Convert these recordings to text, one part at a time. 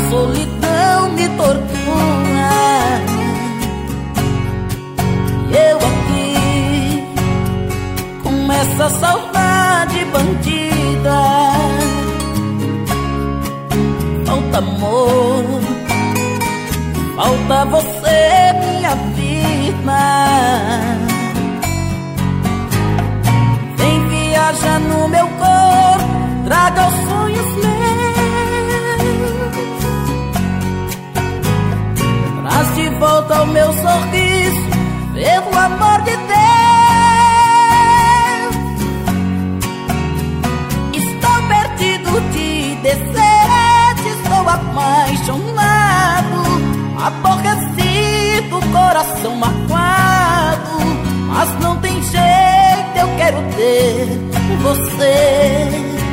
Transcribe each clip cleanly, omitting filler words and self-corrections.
solidão me tortura. Eu aqui com essa saudade bandida. Falta amor, falta você, minha vida. Vem viajar no meu corpo, traga os sonhos meus. Traz de volta o meu sorriso, pelo amor de Deus. Estou perdido de desejo, estou apaixonado, aborrecido, coração magoado. Mas não tem jeito, eu quero ter você.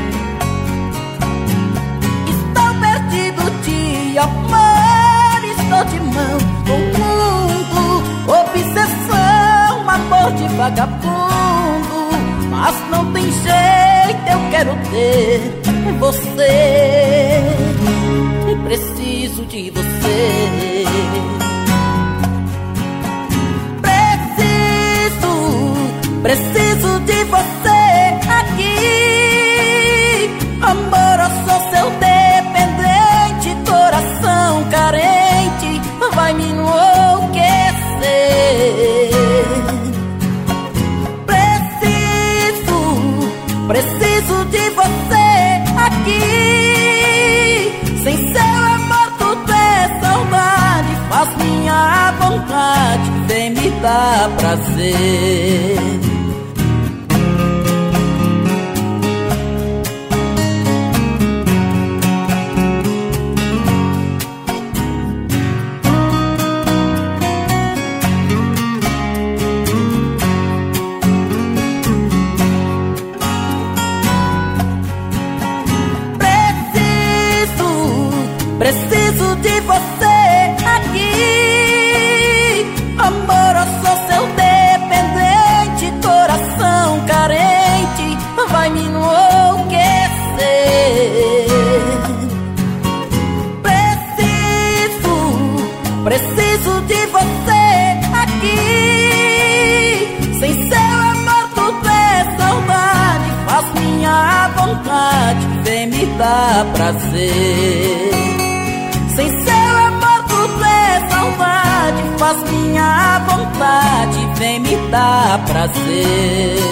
Estou perdido de amor, estou de mão com o mundo, obsessão, amor de vagabundo. Mas não tem jeito, eu quero ter você. Preciso de você. Preciso de você aqui. Amor, eu sou seu dependente, coração carente, vai me enlouquecer. Preciso de você aqui. Sem seu amor tudo é saudade, faz minha vontade, vem me dar prazer. Preciso de você aqui. Amor, eu sou seu dependente, coração carente, vai me enlouquecer. Preciso de você aqui. Sem seu amor tudo é saudade, faz minha vontade, vem me dar prazer. Sem seu amor tudo é saudade, faz minha vontade, vem me dar prazer.